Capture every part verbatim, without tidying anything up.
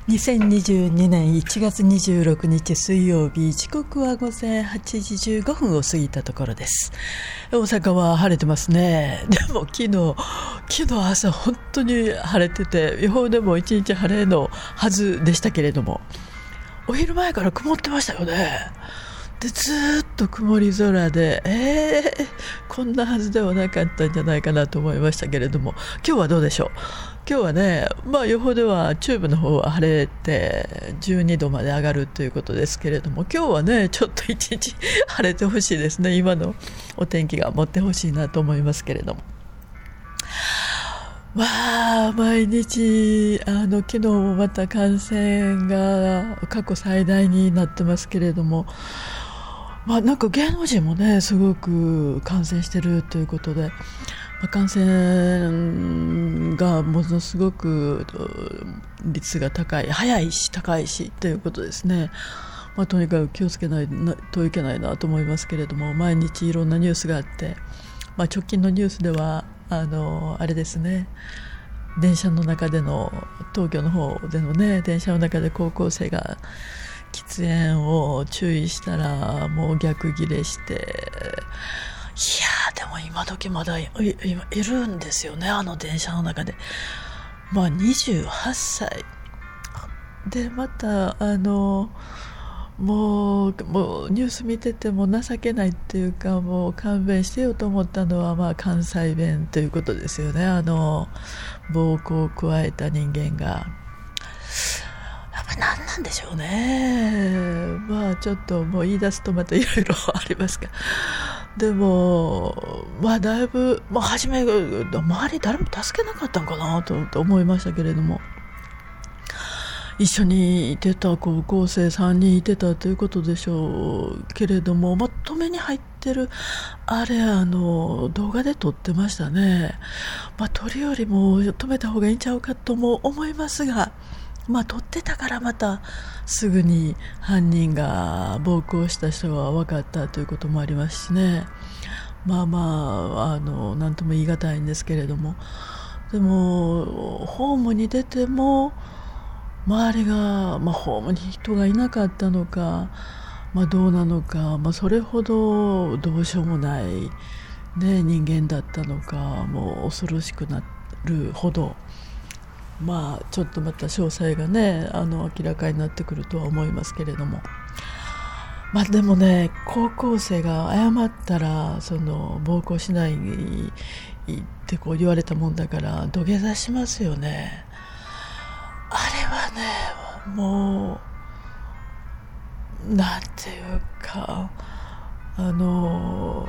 にせんにじゅうにねんいちがつにじゅうろくにち水曜日、時刻は午前はちじじゅうごふんを過ぎたところです。大阪は晴れてますね。でも昨日昨日朝本当に晴れてて、予報でも一日晴れのはずでしたけれども、お昼前から曇ってましたよね。でずっと曇り空で、えー、こんなはずではなかったんじゃないかなと思いましたけれども、今日はどうでしょう。今日はね、まあ、予報では中部の方は晴れてじゅうにどまで上がるということですけれども、今日はねちょっと一日晴れてほしいですね。今のお天気が持ってほしいなと思いますけれども、まあ毎日あの昨日もまた感染が過去最大になってますけれども、まあ、なんか芸能人もねすごく感染してるということで、まあ、感染がものすごく率が高い、早いし高いしということですね。まあ、とにかく気をつけないといけないなと思いますけれども、毎日いろんなニュースがあって、まあ、直近のニュースではあのあれですね、電車の中での東京の方でのね、電車の中で高校生が喫煙を注意したらもう逆ギレして、いやでも今時まだ い, い, いるんですよね、あの電車の中で。まあにじゅうはっさいで、またあのもう、もうニュース見てても情けないっていうか、もう勘弁してよと思ったのは、まあ関西弁ということですよね。あの暴行を加えた人間がやっぱり何なんでしょうね。まあちょっともう言い出すとまたいろいろありますが、でもまあだいぶ、まあ、初め周り誰も助けなかったんかなと思いましたけれども、一緒にいてた高校生さんにんいてたということでしょうけれども、まとめに入ってるあれ、あの動画で撮ってましたね。まあ、撮るよりも止めた方がいいんちゃうかとも思いますが、まあ、撮ってたからまたすぐに犯人が暴行した人が分かったということもありますしね。まあまあ、あの何とも言い難いんですけれども、でもホームに出ても周りが、まあ、ホームに人がいなかったのか、まあ、どうなのか、まあ、それほどどうしようもない、ね、人間だったのか、もう恐ろしくなるほど、まあ、ちょっとまた詳細がねあの明らかになってくるとは思いますけれども、まあ、でもね、高校生が謝ったらその暴行しないってこう言われたもんだから土下座しますよね。あれはね、もうなんていうか、あの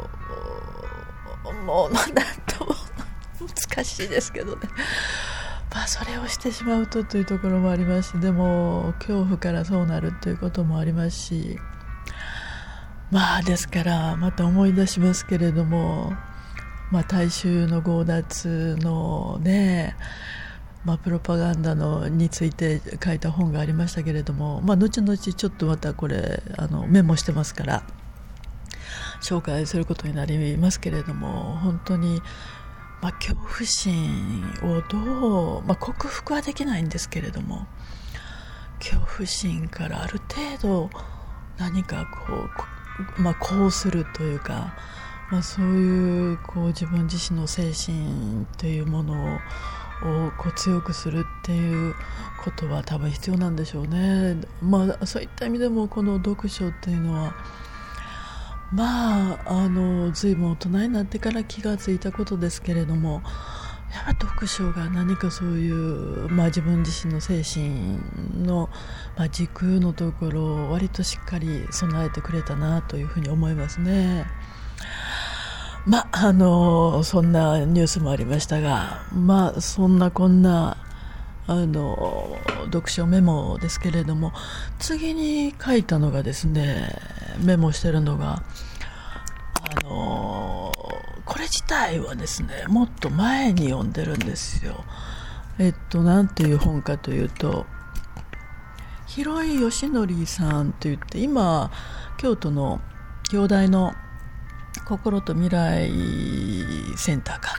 もうなんとも難しいですけどね。まあそれをしてしまうとというところもありますし、でも恐怖からそうなるということもありますし、まあですからまた思い出しますけれども、まあ大衆の強奪のね、まあ、プロパガンダのについて書いた本がありましたけれども、まあ、後々ちょっとまたこれあのメモしてますから紹介することになりますけれども、本当に、まあ、恐怖心をどう、まあ、克服はできないんですけれども、恐怖心からある程度何かこう、まあ、こうするというか、まあ、そういう、こう自分自身の精神というものををこう強くするっていうことは多分必要なんでしょうね。まあそういった意味でもこの読書っていうのは、まああの随分大人になってから気がついたことですけれども、やっぱ読書が何かそういう、まあ、自分自身の精神の、まあ、軸のところを割としっかり備えてくれたなというふうに思いますね。まあ、あのそんなニュースもありましたが、まあそんなこんなあの読書メモですけれども、次に書いたのがですね、メモしてるのがあのこれ自体はですねもっと前に読んでるんですよ。えっとなんていう本かというと、広井義則さんといって、今京都の京大の心と未来センターか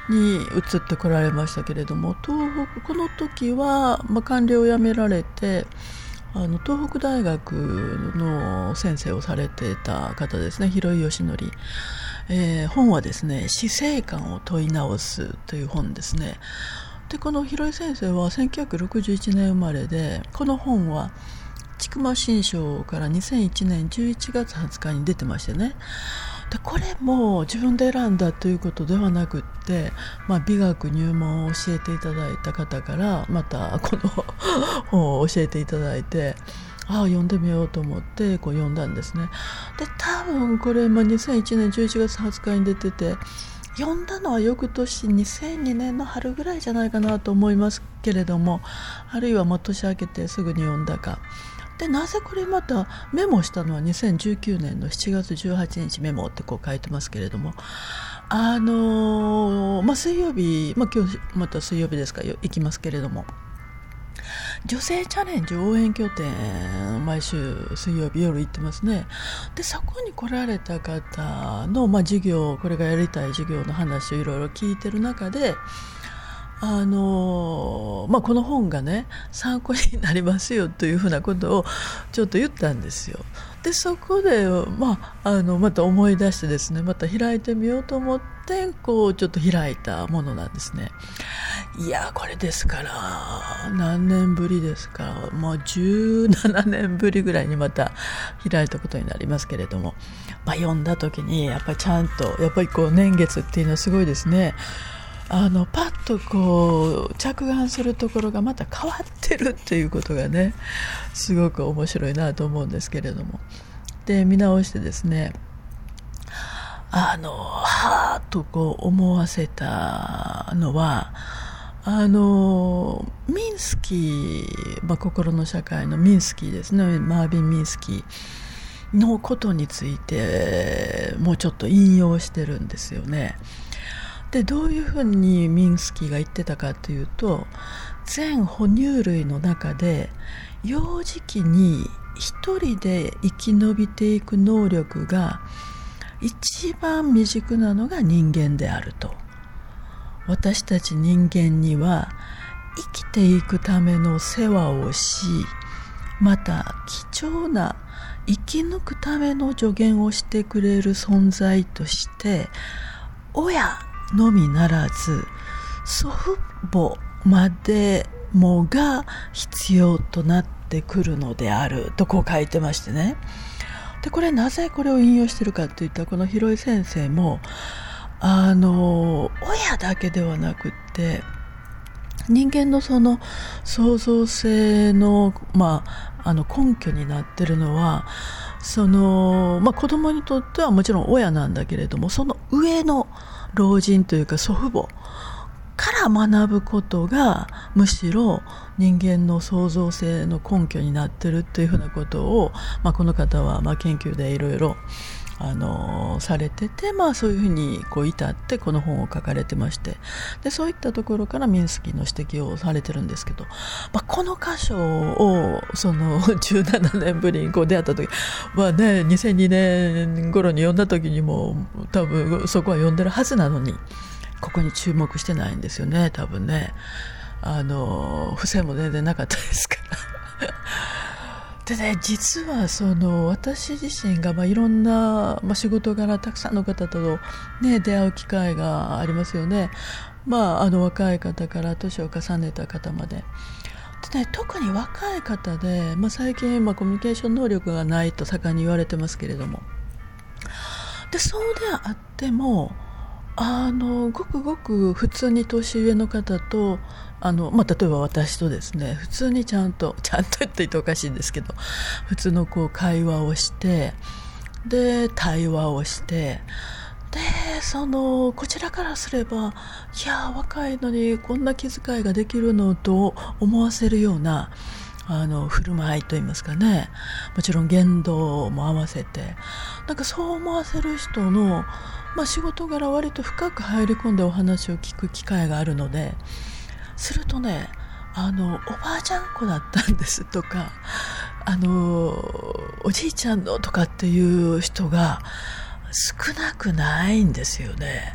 に移ってこられましたけれども、東北この時は、まあ、官僚を辞められてあの東北大学の先生をされていた方ですね、広井義則、えー、本はですね、死生観を問い直すという本ですね。でこの広井先生はせんきゅうひゃくろくじゅういちねん生まれで、この本は千曲新書からにせんいちねんじゅういちがつはつかに出てましてね。でこれも自分で選んだということではなくって、まあ、美学入門を教えていただいた方からまたこの本を教えていただいて、ああ読んでみようと思ってこう読んだんですね。で多分これ、まあ、にせんいちねんじゅういちがつはつかに出てて、読んだのは翌年にせんにねんの春ぐらいじゃないかなと思いますけれども、あるいはもう年明けてすぐに読んだかで、なぜこれまたメモしたのはにせんじゅうきゅうねんのしちがつじゅうはちにちメモってこう書いてますけれども、あのーまあ、水曜日、まあ、今日また水曜日ですから行きますけれども、女性チャレンジ応援拠点毎週水曜日夜行ってますね。でそこに来られた方の、まあ、授業、これがやりたい授業の話をいろいろ聞いてる中で、あのまあ、この本がね参考になりますよというふうなことをちょっと言ったんですよ。でそこで、まあ、あのまた思い出してですね、また開いてみようと思ってこうちょっと開いたものなんですね。いやこれですから何年ぶりですか、もうじゅうななねんぶりぐらいにまた開いたことになりますけれども、まあ、読んだ時にやっぱりちゃんとやっぱりこう年月っていうのはすごいですね。あのパッとこう着眼するところがまた変わってるっていうことがねすごく面白いなと思うんですけれども、で見直してですね、あのはーっとこう思わせたのは、あのミンスキー、まあ、心の社会のミンスキーですね、マービン・ミンスキーのことについてもうちょっと引用してるんですよね。でどういうふうにミンスキーが言ってたかというと、全哺乳類の中で幼児期に一人で生き延びていく能力が一番未熟なのが人間であると。私たち人間には生きていくための世話をし、また貴重な生き抜くための助言をしてくれる存在として親のみならず祖父母までもが必要となってくるのであるとこう書いてましてね。でこれなぜこれを引用してるかといったら、この広井先生もあの親だけではなくって人間のその創造性の、まあ、あの根拠になってるのはその、まあ、子供にとってはもちろん親なんだけれども、その上の老人というか祖父母から学ぶことがむしろ人間の創造性の根拠になっているというふうなことを、まあ、この方はまあ研究でいろいろあのされてて、まあ、そういうふうにこう至ってこの本を書かれてまして、でそういったところからミンスキーの指摘をされてるんですけど、まあ、この箇所をそのじゅうななねんぶりにこう出会った時はね、にせんにねん頃に読んだ時にも多分そこは読んでるはずなのにここに注目してないんですよね、多分ね。あの付箋も全然なかったですからでね、実はその私自身がまあいろんな、まあ、仕事柄たくさんの方と、ね、出会う機会がありますよね。まあ、あの若い方から年を重ねた方までで、ね、特に若い方で、まあ、最近、まあ、コミュニケーション能力がないと盛んに言われてますけれども、でそうであってもあのごくごく普通に年上の方とあの、まあ、例えば私とですね、普通にちゃんとちゃんと言って言っておかしいんですけど、普通のこう会話をしてで対話をしてでそのこちらからすればいや若いのにこんな気遣いができるのと思わせるようなあの振る舞いといいますかね、もちろん言動も合わせてなんかそう思わせる人の、まあ、仕事柄割と深く入り込んでお話を聞く機会があるので、するとね、あのおばあちゃん子だったんですとか、あのおじいちゃんのとかっていう人が少なくないんですよね。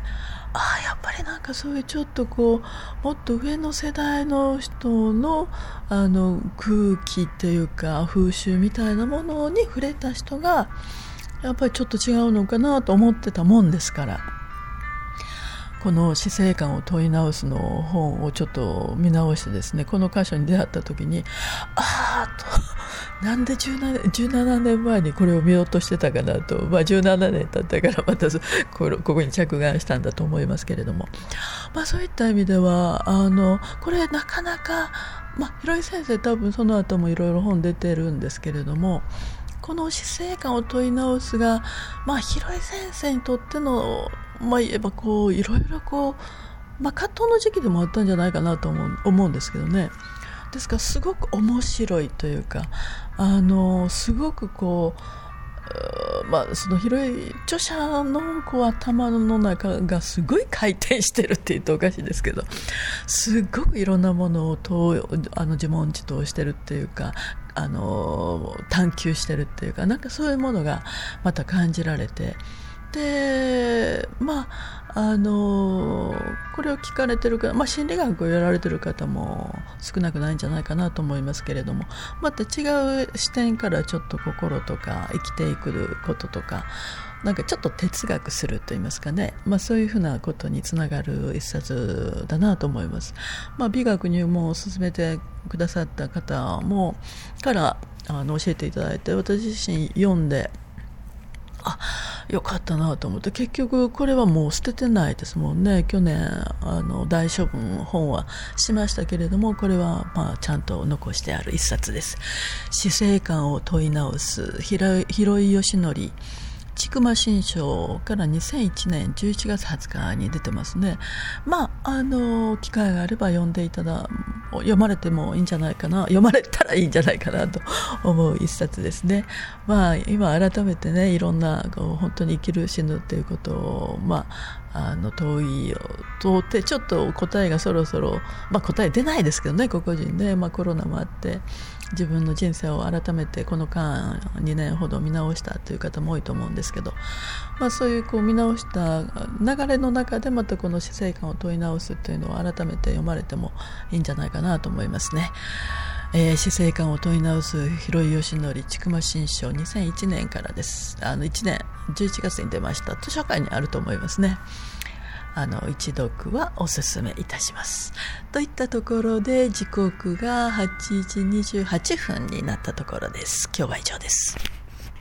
ああやっぱりなんかそういうちょっとこうもっと上の世代の人のあの空気っていうか風習みたいなものに触れた人がやっぱりちょっと違うのかなと思ってたもんですから、この死生観を問い直すの本をちょっと見直してですね、この箇所に出会った時にああとなんでじゅうなな、じゅうななねんまえにこれを見ようとしてたかなと、まあ、じゅうななねん経ったからまたここに着眼したんだと思いますけれども、まあ、そういった意味ではあのこれなかなか、まあ、広井先生多分その後もいろいろ本出てるんですけれども、この死生観を問い直すが、まあ、広井先生にとってのまあ、言えばこういろいろこう、まあ、葛藤の時期でもあったんじゃないかなと思う、思うんですけどね。ですからすごく面白いというか、あのすごくこう、まあ、その広い著者のこう頭の中がすごい回転してるって言うとおかしいですけど、すごくいろんなものをとあの自問自答してるっていうか、あの探求してるっていうか、なんかそういうものがまた感じられて、でまああのこれを聞かれてる方、まあ、心理学をやられてる方も少なくないんじゃないかなと思いますけれども、また違う視点からちょっと心とか生きていくこととか、なんかちょっと哲学すると言いますかね、まあ、そういうふうなことにつながる一冊だなと思います。まあ、美学入門を進めてくださった方もからあの教えていただいて、私自身読んであよかったなと思って、結局これはもう捨ててないですもんね。去年あの大処分本はしましたけれども、これはまあちゃんと残してある一冊です。死生観を問い直す広井義則千曲新書からにせんいちねんじゅういちがつはつかに出てますね。まああの機会があれば読んでいただ読まれてもいいんじゃないかな読まれたらいいんじゃないかなと思う一冊ですね。まあ今改めてね、いろんなこう本当に生きる死ぬっていうことをまああの問いを問ってちょっと答えがそろそろ、まあ、答え出ないですけどね、個々人ね、まあ、コロナもあって自分の人生を改めてこの間にねんほど見直したという方も多いと思うんですけど、まあ、そういうこう見直した流れの中でまたこの死生観を問い直すというのを改めて読まれてもいいんじゃないかなと思いますね。えー、死生観を問い直す広井義則千曲新書にせんいちねんからです。あのいちねんじゅういちがつに出ました。図書館にあると思いますね。あの一読はおすすめいたしますといったところで、時刻がはちじにじゅうはっぷんになったところです。今日は以上です。